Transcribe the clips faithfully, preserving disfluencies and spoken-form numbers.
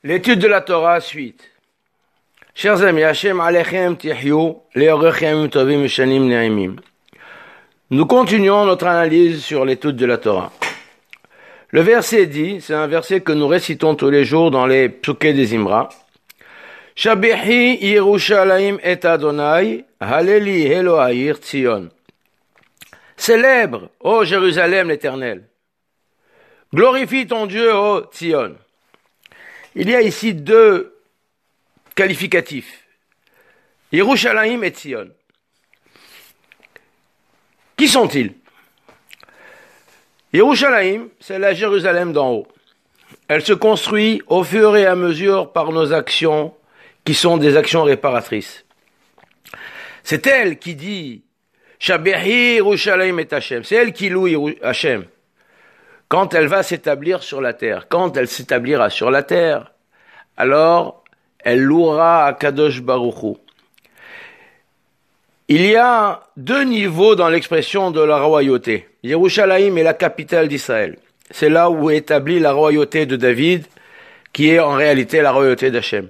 L'étude de la Torah, suite. Chers amis, Hashem alechem tihyu, le'orechem tovim mishanim ne'imim. Nous continuons notre analyse sur l'étude de la Torah. Le verset dit, c'est un verset que nous récitons tous les jours dans les psuké des Imra. Shabihi Yerushalayim et Adonai, Haleli Elohayir Tzion. Célèbre, ô Jérusalem l'Éternel. Glorifie ton Dieu, ô Tzion. Il y a ici deux qualificatifs. Yerushalayim et Tzion. Qui sont-ils? Yerushalayim, c'est la Jérusalem d'en haut. Elle se construit au fur et à mesure par nos actions, qui sont des actions réparatrices. C'est elle qui dit Shabehi Yerushalayim et Hashem. C'est elle qui loue Hashem. Quand elle va s'établir sur la terre, quand elle s'établira sur la terre, alors elle louera à Kadosh Baruch Hu. Il y a deux niveaux dans l'expression de la royauté. Yerushalayim est la capitale d'Israël. C'est là où est établie la royauté de David, qui est en réalité la royauté d'Hachem.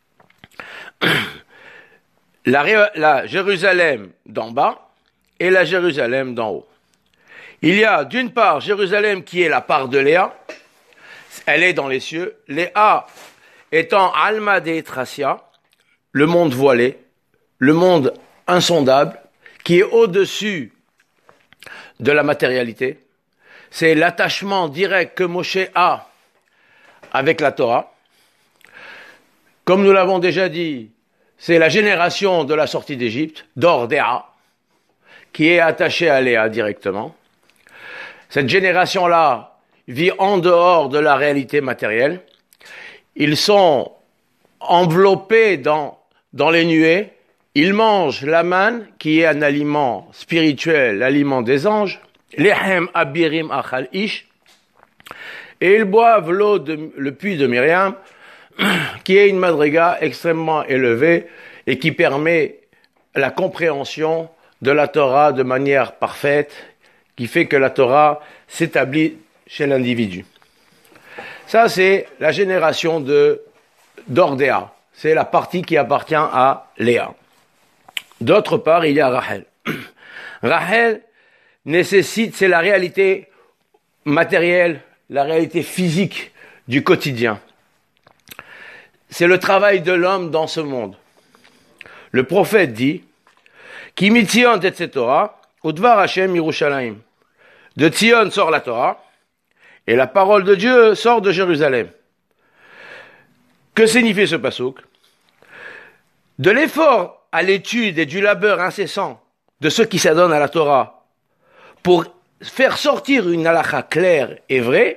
La, la Jérusalem d'en bas et la Jérusalem d'en haut. Il y a d'une part Jérusalem qui est la part de Léa, elle est dans les cieux, Léa étant Alma de Tracia, le monde voilé, le monde insondable, qui est au-dessus de la matérialité. C'est l'attachement direct que Moshe a avec la Torah. Comme nous l'avons déjà dit, c'est la génération de la sortie d'Égypte, d'Ordéa, qui est attachée à Léa directement. Cette génération-là vit en dehors de la réalité matérielle. Ils sont enveloppés dans, dans les nuées. Ils mangent la manne, qui est un aliment spirituel, l'aliment des anges. Lehem abirim achal ish. Et ils boivent l'eau de, le puits de Myriam, qui est une madriga extrêmement élevée et qui permet la compréhension de la Torah de manière parfaite, qui fait que la Torah s'établit chez l'individu. Ça, c'est la génération de d'Ordéa. C'est la partie qui appartient à Léa. D'autre part, il y a Rachel. Rachel nécessite, c'est la réalité matérielle, la réalité physique du quotidien. C'est le travail de l'homme dans ce monde. Le prophète dit, Ki mitzion tetze Torah, udvar Hashem Yerushalayim. De Tzion sort la Torah, et la parole de Dieu sort de Jérusalem. Que signifie ce passouk? De l'effort à l'étude et du labeur incessant de ceux qui s'adonnent à la Torah pour faire sortir une halakha claire et vraie,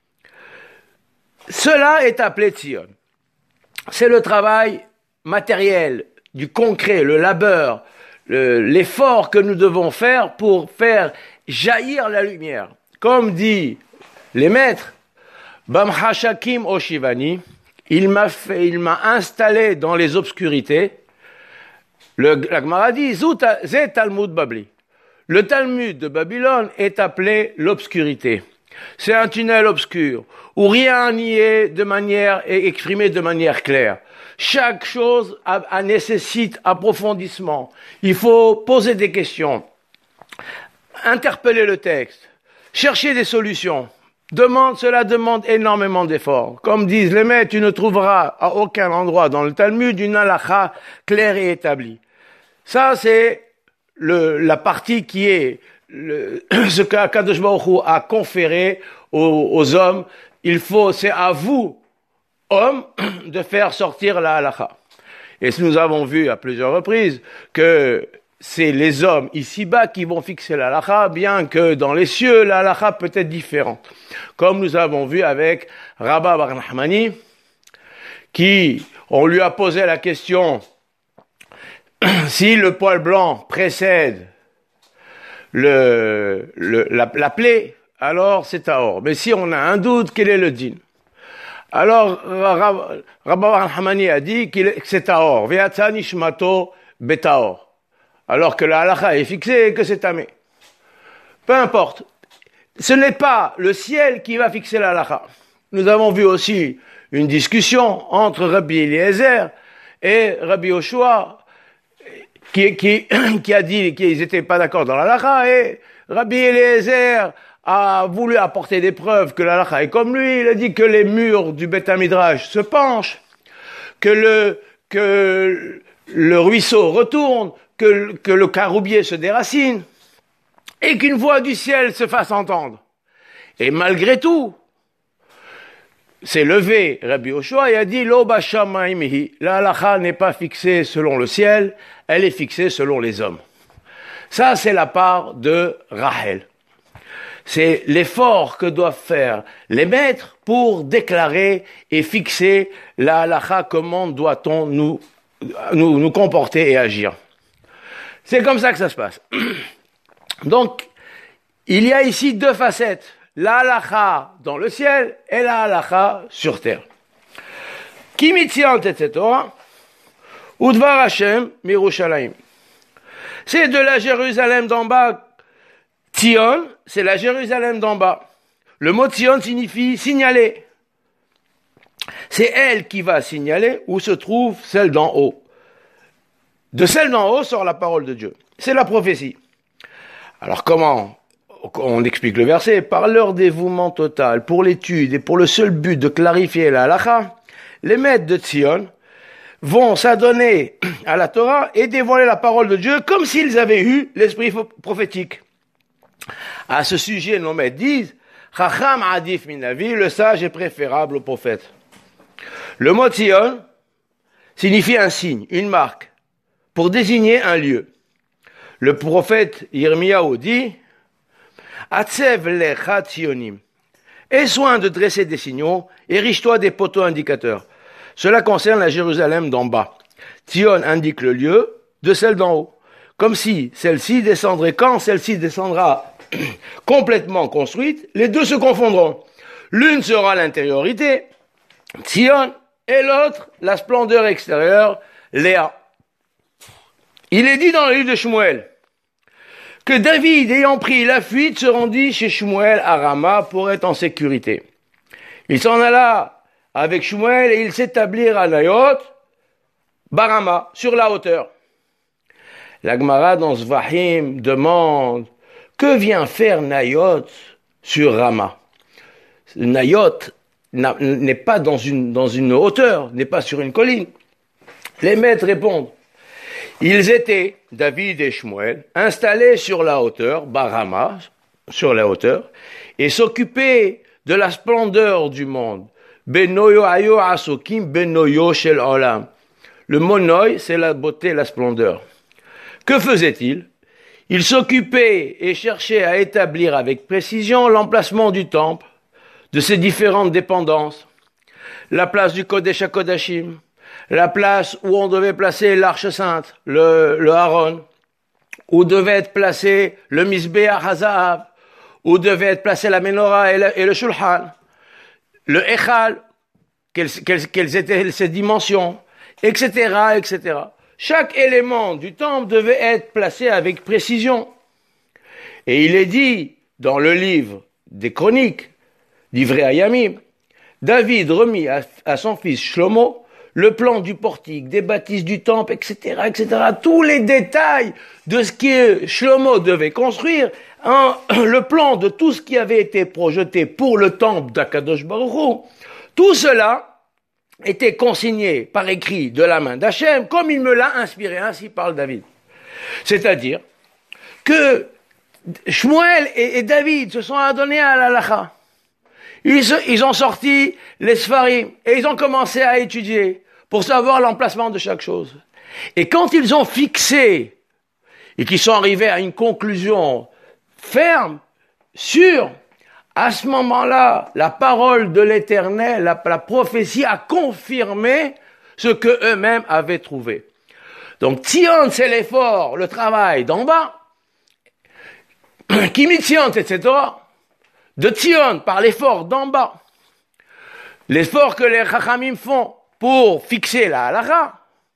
cela est appelé Tzion. C'est le travail matériel, du concret, le labeur, le, l'effort que nous devons faire pour faire jaillir la lumière. Comme dit les maîtres, Bam Hashakim Oshivani, il m'a fait, il m'a installé dans les obscurités. Le, la Gemara dit, Zé Talmud Babli. Le Talmud de Babylone est appelé l'obscurité. C'est un tunnel obscur où rien n'y est de manière est exprimé de manière claire. Chaque chose a, a nécessite approfondissement. Il faut poser des questions, interpeller le texte, chercher des solutions. Demande, cela demande énormément d'efforts. Comme disent les maîtres, tu ne trouveras à aucun endroit dans le Talmud une halakha claire et établie. Ça, c'est le, la partie qui est le, ce qu'Akadosh Baruch Hu a conféré aux, aux hommes. Il faut, c'est à vous, hommes, de faire sortir la halakha. Et nous avons vu à plusieurs reprises que c'est les hommes ici-bas qui vont fixer la halakha, bien que dans les cieux, la halakha peut être différente. Comme nous avons vu avec Rabba bar Nachmani, qui, on lui a posé la question, si le poil blanc précède le, le, la, la plaie, alors c'est tahor. Mais si on a un doute, quel est le din? Alors, Rabba bar Nachmani a dit que c'est tahor. Ve'atza nishmato betahor. Alors que la halakha est fixée et que c'est tamé. Peu importe. Ce n'est pas le ciel qui va fixer la halakha. Nous avons vu aussi une discussion entre Rabbi Eliezer et Rabbi Yoshua, qui, qui, qui a dit qu'ils n'étaient pas d'accord dans la halakha, et Rabbi Eliezer a voulu apporter des preuves que la halakha est comme lui. Il a dit que les murs du Beth Midrash se penchent, que le, que le ruisseau retourne, que, que le caroubier se déracine, et qu'une voix du ciel se fasse entendre. Et malgré tout, s'est levé Rabbi Yoshua et a dit « Lo bashamayim, la halakha n'est pas fixée selon le ciel, elle est fixée selon les hommes. » Ça, c'est la part de Rachel. C'est l'effort que doivent faire les maîtres pour déclarer et fixer la halakha, comment doit-on nous, nous, nous comporter et agir. C'est comme ça que ça se passe. Donc, il y a ici deux facettes. La halakha dans le ciel et la halakha sur terre. Ki mitziant et cetera. Udvar Hashem mirushalayim. C'est de la Jérusalem d'en bas. Tzion, c'est la Jérusalem d'en bas. Le mot Tzion signifie signaler. C'est elle qui va signaler où se trouve celle d'en haut. De celle d'en haut sort la parole de Dieu. C'est la prophétie. Alors comment on explique le verset? Par leur dévouement total pour l'étude et pour le seul but de clarifier la halakha, les maîtres de Tzion vont s'adonner à la Torah et dévoiler la parole de Dieu comme s'ils avaient eu l'esprit prophétique. À ce sujet, nos maîtres disent « Chacham adif min navi », le sage est préférable au prophète. Le mot Tzion signifie un signe, une marque, pour désigner un lieu. Le prophète Yirmiyahu dit « Atsev lecha tzionim » aie soin de dresser des signaux, érige-toi des poteaux indicateurs. Cela concerne la Jérusalem d'en bas. Tzion indique le lieu de celle d'en haut. Comme si celle-ci descendrait, quand celle-ci descendra complètement construite, les deux se confondront. L'une sera l'intériorité, Tzion, et l'autre, la splendeur extérieure, Léa. Il est dit dans le livre de Shmuel que David, ayant pris la fuite, se rendit chez Shmuel à Rama pour être en sécurité. Il s'en alla avec Shmuel et ils s'établirent à Nayot, Barama, sur la hauteur. La Gemara dans Zvahim demande que vient faire Nayot sur Rama. Nayot n'est pas dans une, dans une hauteur, n'est pas sur une colline. Les maîtres répondent. Ils étaient, David et Shmuel, installés sur la hauteur, Barama, sur la hauteur, et s'occupaient de la splendeur du monde. Benoyo ayo asokim benoyo shel olam. Le mot noy, c'est la beauté, la splendeur. Que faisait-il? Il s'occupait et cherchait à établir avec précision l'emplacement du temple, de ses différentes dépendances, la place du Kodesh HaKodashim, la place où on devait placer l'arche sainte, le, le Aaron, où devait être placé le Mizbeach HaZahav, où devait être placé la Menorah et le, et le Shulchan, le Echal, quelles, quelles, quelles étaient ses dimensions, et cetera, et cetera. Chaque élément du temple devait être placé avec précision. Et il est dit dans le livre des Chroniques, livré à Yamim, David remit à, à son fils Shlomo le plan du portique, des bâtisses du temple, et cetera, et cetera. Tous les détails de ce que Shlomo devait construire, hein, le plan de tout ce qui avait été projeté pour le temple d'Akadosh Baruch Hu, tout cela était consigné par écrit de la main d'Hachem, comme il me l'a inspiré, ainsi parle David. C'est-à-dire que Shmuel et, et David se sont adonnés à la halakha. Ils, ils ont sorti les Sfarim et ils ont commencé à étudier pour savoir l'emplacement de chaque chose. Et quand ils ont fixé et qu'ils sont arrivés à une conclusion ferme, sûre, à ce moment-là, la parole de l'Éternel, la, la prophétie a confirmé ce que eux-mêmes avaient trouvé. Donc, Tzion, c'est l'effort, le travail d'en bas. Kimi Tzion, et cetera. De Tzion, par l'effort d'en bas. L'effort que les Chachamim font pour fixer la halakha.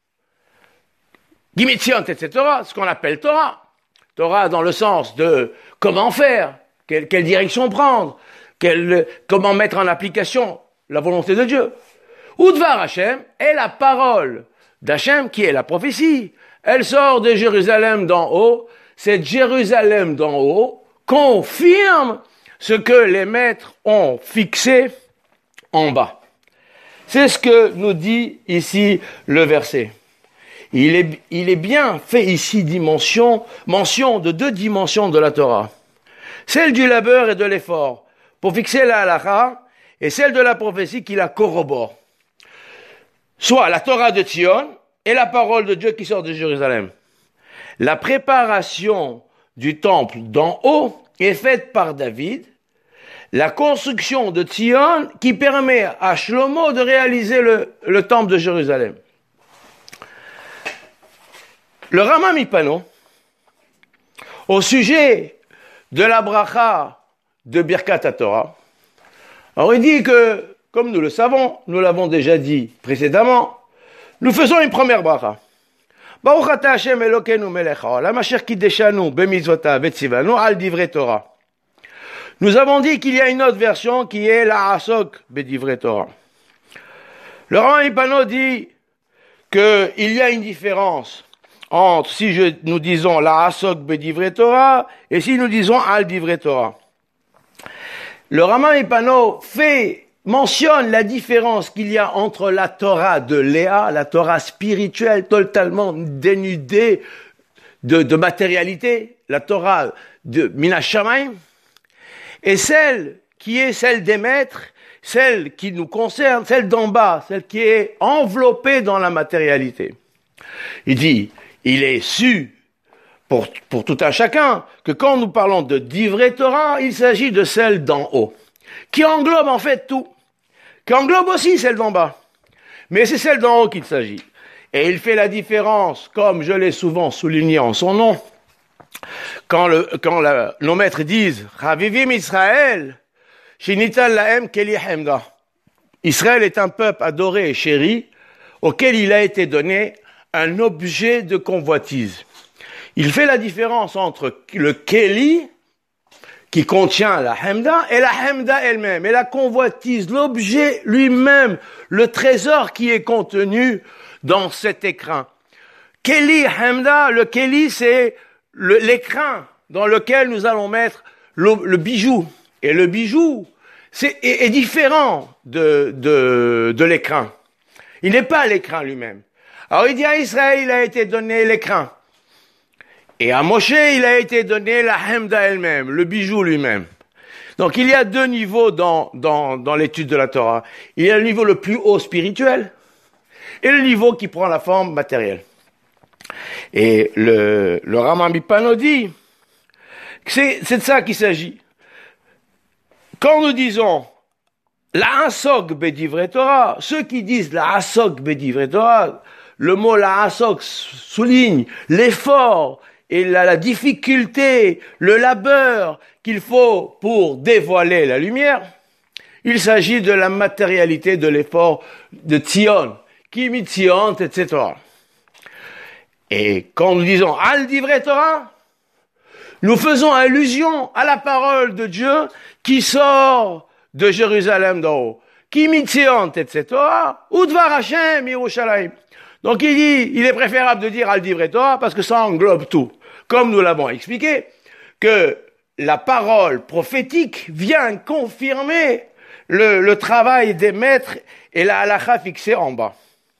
Kimi Tzion, et cetera. Ce qu'on appelle Torah. Torah dans le sens de comment faire. Quelle, quelle direction prendre, quelle, comment mettre en application la volonté de Dieu. Udvar Hashem est la parole d'Hachem qui est la prophétie. Elle sort de Jérusalem d'en haut. Cette Jérusalem d'en haut confirme ce que les maîtres ont fixé en bas. C'est ce que nous dit ici le verset. Il est, il est bien fait ici dimension, mention de deux dimensions de la Torah. Celle du labeur et de l'effort, pour fixer la halakha, et celle de la prophétie qui la corrobore. Soit la Torah de Tzion et la parole de Dieu qui sort de Jérusalem. La préparation du temple d'en haut est faite par David, la construction de Tzion qui permet à Shlomo de réaliser le, le temple de Jérusalem. Le Rama Mipano, au sujet de la bracha de Birkat HaTorah, alors il dit que, comme nous le savons, nous l'avons déjà dit précédemment, nous faisons une première bracha. Baruch ata Hashem Elokeinu melech haolam asher kideshanu bemitzvotav vetzivanu al divrei Torah. Nous avons dit qu'il y a une autre version qui est la Asok Bedivrei Torah. Le Rama Mipano dit qu'il y a une différence entre si je, nous disons la Asok Bedivrei Torah et si nous disons Al Divrei Torah. Le Rama Mipano fait, mentionne la différence qu'il y a entre la Torah de Léa, la Torah spirituelle totalement dénudée de, de matérialité, la Torah de Min HaShamayim, et celle qui est celle des maîtres, celle qui nous concerne, celle d'en bas, celle qui est enveloppée dans la matérialité. Il dit, il est su pour, pour tout un chacun que quand nous parlons de Divrei Torah, il s'agit de celle d'en haut, qui englobe en fait tout, qui englobe aussi celle d'en bas. Mais c'est celle d'en haut qu'il s'agit. Et il fait la différence, comme je l'ai souvent souligné en son nom, Quand, le, quand la, nos maîtres disent « Ravivim Israël, shinital lahem keli hemda » Israël est un peuple adoré et chéri, auquel il a été donné un objet de convoitise. Il fait la différence entre le keli, qui contient la hemda, et la hemda elle-même, et la convoitise, l'objet lui-même, le trésor qui est contenu dans cet écrin. Keli hemda, le keli c'est Le, l'écrin dans lequel nous allons mettre le, le bijou. Et le bijou c'est, est, est différent de, de, de l'écrin. Il n'est pas l'écrin lui-même. Alors il dit à Israël, il a été donné l'écrin. Et à Moshe, il a été donné la hemda elle-même, le bijou lui-même. Donc il y a deux niveaux dans, dans, dans l'étude de la Torah. Il y a le niveau le plus haut spirituel et le niveau qui prend la forme matérielle. Et le, le Rama Mipano dit que c'est, c'est de ça qu'il s'agit. Quand nous disons la Asok Bedivrei Torah, ceux qui disent la Asok Bedivrei Torah, le mot la Asok souligne l'effort et la, la difficulté, le labeur qu'il faut pour dévoiler la lumière. Il s'agit de la matérialité de l'effort de Tzion, qui mit Tzion, et cetera. Et quand nous disons Al Divrei Torah, nous faisons allusion à la parole de Dieu qui sort de Jérusalem d'en haut. Ki mitzion, et cetera. Udvar Hashem Yerushalayim. Donc il dit, il est préférable de dire Al Divrei Torah parce que ça englobe tout. Comme nous l'avons expliqué, que la parole prophétique vient confirmer le, le travail des maîtres et la halakha fixée en bas.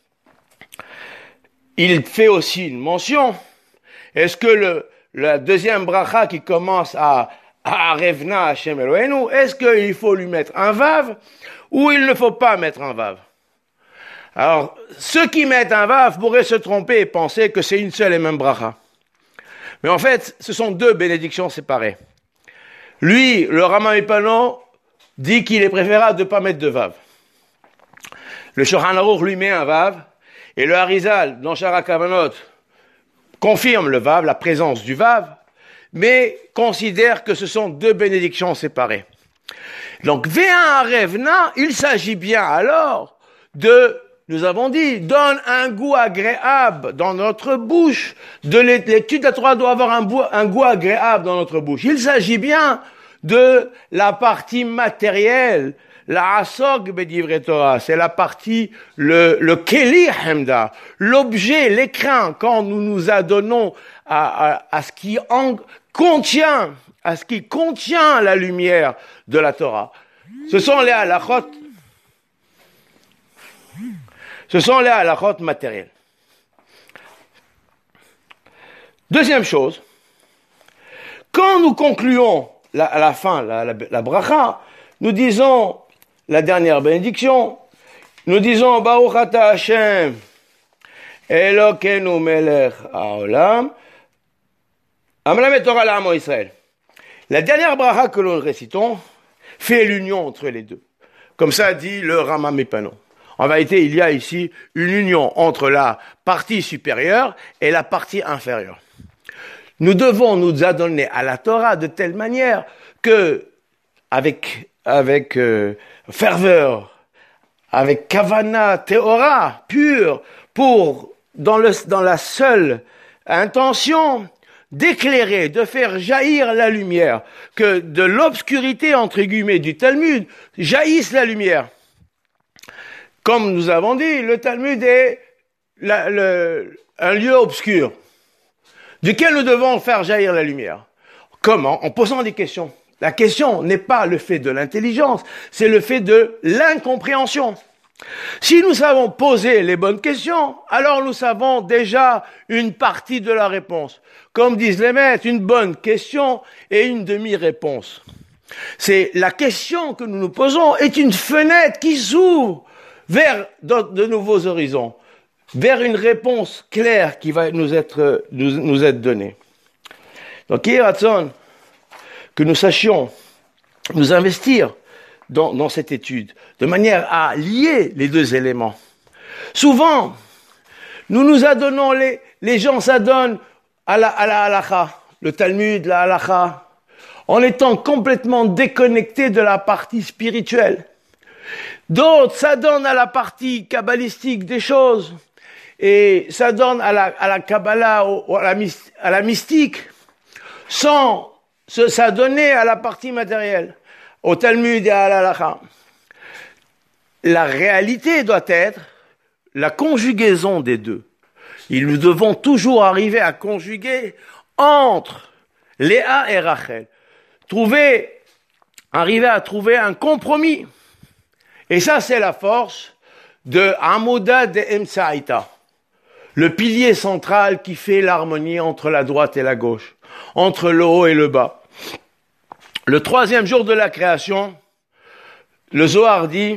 Il fait aussi une mention. Est-ce que le, la deuxième bracha qui commence à Arevna Hashem Eloheinu, est-ce qu'il faut lui mettre un vav ou il ne faut pas mettre un vav? Alors, ceux qui mettent un vav pourraient se tromper et penser que c'est une seule et même bracha. Mais en fait, ce sont deux bénédictions séparées. Lui, le Rama Mipano, dit qu'il est préférable de ne pas mettre de vav. Le Shulchan Aruch lui met un vav. Et le Harizal, dans Shara Kavanot, confirme le vav, la présence du vav, mais considère que ce sont deux bénédictions séparées. Donc, Ve'an Arevna, il s'agit bien alors de, nous avons dit, donne un goût agréable dans notre bouche. De l'étude de la Torah doit avoir un, goût, un goût agréable dans notre bouche. Il s'agit bien de la partie matérielle, la asog bedivre Torah, c'est la partie, le, le keli hemda, l'objet, l'écrin, quand nous nous adonnons à, à, à ce qui en contient, à ce qui contient la lumière de la Torah. Ce sont les halachot, ce sont les halachot matériels. Deuxième chose, quand nous concluons la, à la fin la, la, la bracha, nous disons la dernière bénédiction, nous disons Baruch ata Hashem Elokeinu melech haolam amelamet Torah l'amo Israël. La dernière bracha que nous récitons fait l'union entre les deux. Comme ça dit le Rama Mipano. En vérité, il y a ici une union entre la partie supérieure et la partie inférieure. Nous devons nous adonner à la Torah de telle manière que, avec, avec euh, ferveur, avec kavana, théora, pure, pour, dans, le, dans la seule intention d'éclairer, de faire jaillir la lumière, que de l'obscurité, entre guillemets, du Talmud, jaillisse la lumière. Comme nous avons dit, le Talmud est la, le, un lieu obscur, duquel nous devons faire jaillir la lumière. Comment? En posant des questions. La question n'est pas le fait de l'intelligence, c'est le fait de l'incompréhension. Si nous savons poser les bonnes questions, alors nous savons déjà une partie de la réponse. Comme disent les maîtres, une bonne question et une demi-réponse. C'est la question que nous nous posons est une fenêtre qui s'ouvre vers de nouveaux horizons, vers une réponse claire qui va nous être, nous, nous être donnée. Donc, il y a raison que nous sachions nous investir dans, dans cette étude, de manière à lier les deux éléments. Souvent, nous nous adonnons, les, les gens s'adonnent à la, à la halakha, le Talmud, la halakha, en étant complètement déconnectés de la partie spirituelle. D'autres s'adonnent à la partie kabbalistique des choses, et s'adonnent à la, à la Kabbalah, ou à la, à la mystique, sans se s'adonner à la partie matérielle, au Talmud et à la halakha. La réalité doit être la conjugaison des deux. Et nous devons toujours arriver à conjuguer entre Léa et Rachel. Trouver, arriver à trouver un compromis. Et ça, c'est la force de Amuda de Emsaïta, le pilier central qui fait l'harmonie entre la droite et la gauche, entre le haut et le bas. Le troisième jour de la création, le Zohar dit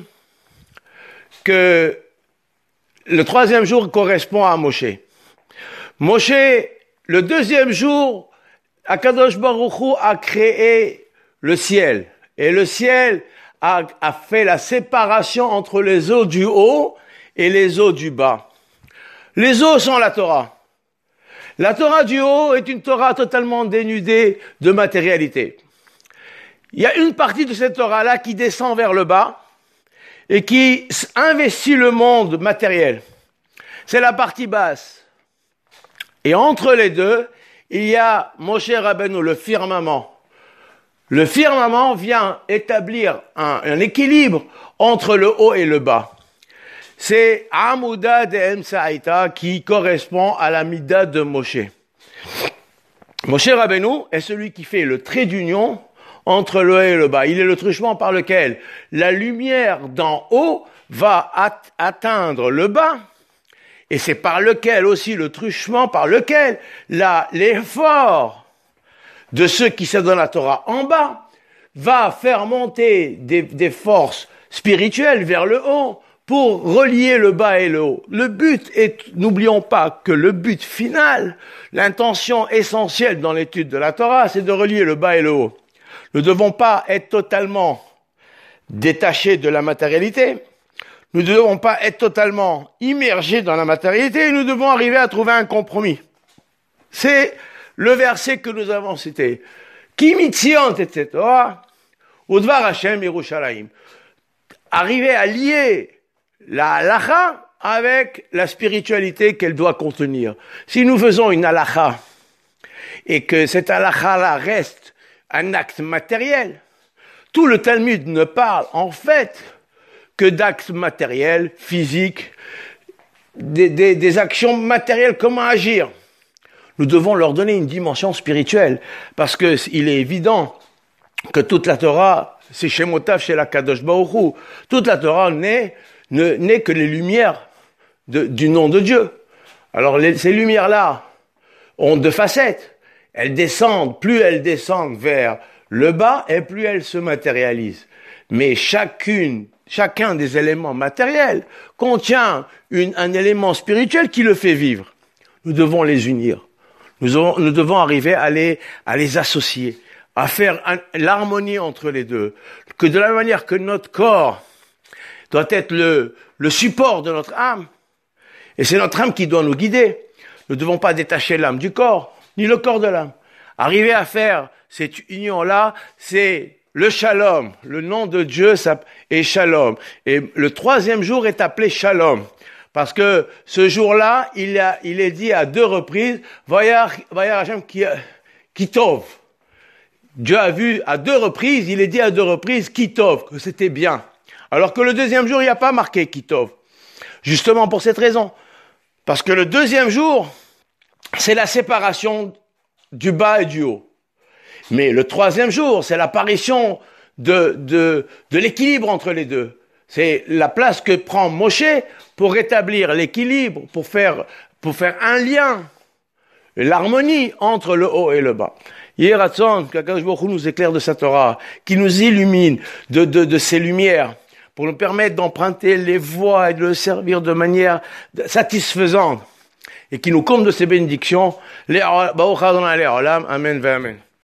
que le troisième jour correspond à Moshe. Moshe, le deuxième jour, Akadosh Baruch Hu a créé le ciel. Et le ciel a, a fait la séparation entre les eaux du haut et les eaux du bas. Les eaux sont la Torah. La Torah du haut est une Torah totalement dénudée de matérialité. Il y a une partie de cette Torah-là qui descend vers le bas et qui investit le monde matériel. C'est la partie basse. Et entre les deux, il y a Moshe Rabbeinu, le firmament. Le firmament vient établir un, un équilibre entre le haut et le bas. C'est Amuda de Emsaïta qui correspond à la Mida de Moshe. Moshe Rabbeinu est celui qui fait le trait d'union entre le haut et le bas. Il est le truchement par lequel la lumière d'en haut va at- atteindre le bas. Et c'est par lequel aussi le truchement par lequel la, l'effort de ceux qui s'adonnent à la Torah en bas va faire monter des, des forces spirituelles vers le haut pour relier le bas et le haut. Le but est, n'oublions pas que le but final, l'intention essentielle dans l'étude de la Torah, c'est de relier le bas et le haut. Nous ne devons pas être totalement détachés de la matérialité. Nous ne devons pas être totalement immergés dans la matérialité. Nous devons arriver à trouver un compromis. C'est le verset que nous avons cité. Ki mitzion et cetera udvar Hashem Yerushalayim. Arriver à lier la halakha avec la spiritualité qu'elle doit contenir. Si nous faisons une halakha et que cette halakha-là reste un acte matériel, tout le Talmud ne parle en fait que d'actes matériels, physiques, des, des, des actions matérielles, comment agir. Nous devons leur donner une dimension spirituelle, parce que il est évident que toute la Torah, c'est Shemotav chez la Kadosh Baruch Hu. Toute la Torah n'est, ne, n'est que les lumières de, du nom de Dieu. Alors les, ces lumières-là ont deux facettes. Elles descendent, plus elles descendent vers le bas, et plus elles se matérialisent. Mais chacune, chacun des éléments matériels contient une, un élément spirituel qui le fait vivre. Nous devons les unir. Nous, devons, nous devons arriver à les, à les associer, à faire un, l'harmonie entre les deux. Que de la même manière que notre corps doit être le, le support de notre âme, et c'est notre âme qui doit nous guider. Nous ne devons pas détacher l'âme du corps, ni le corps de l'âme. Arriver à faire cette union-là, c'est le shalom. Le nom de Dieu est shalom. Et le troisième jour est appelé shalom. Parce que ce jour-là, il, a, il est dit à deux reprises, Vayar Hashem Kitov. Dieu a vu à deux reprises, il est dit à deux reprises Kitov, que c'était bien. Alors que le deuxième jour, il n'y a pas marqué Kitov. Justement pour cette raison. Parce que le deuxième jour, c'est la séparation du bas et du haut. Mais le troisième jour, c'est l'apparition de, de, de l'équilibre entre les deux. C'est la place que prend Moshe pour rétablir l'équilibre, pour faire, pour faire un lien, l'harmonie entre le haut et le bas. Yeratzon, qu'Akadosh Baruch Hu nous éclaire de sa Torah, qui nous illumine de, de, de ses lumières, pour nous permettre d'emprunter les voies et de le servir de manière satisfaisante, et qui nous comble de ses bénédictions. Amen, amen.